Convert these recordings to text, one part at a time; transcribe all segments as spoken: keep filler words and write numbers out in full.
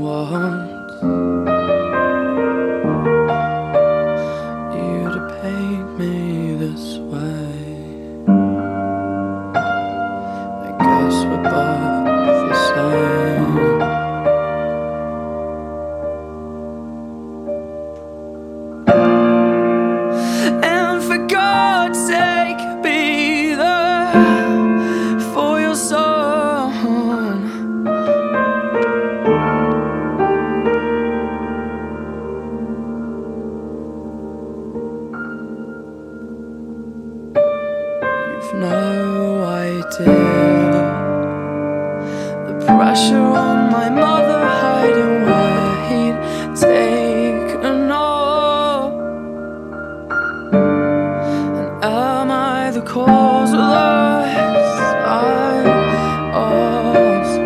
want you to paint me this way. I guess we're both the same. And for God's sake, be there for your son. You've no idea the pressure on my mother, hiding where he'd taken off. And am I the cause of this? I ask.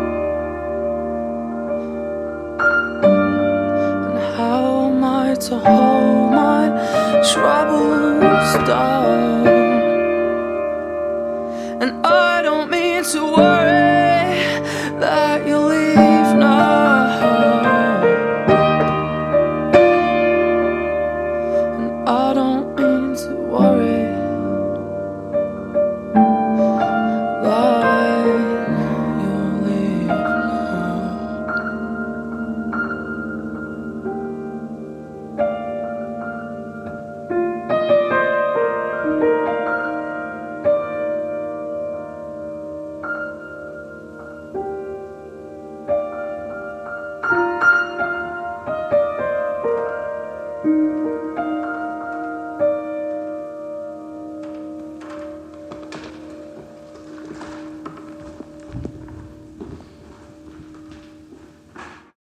And how am I to hold my troubles down?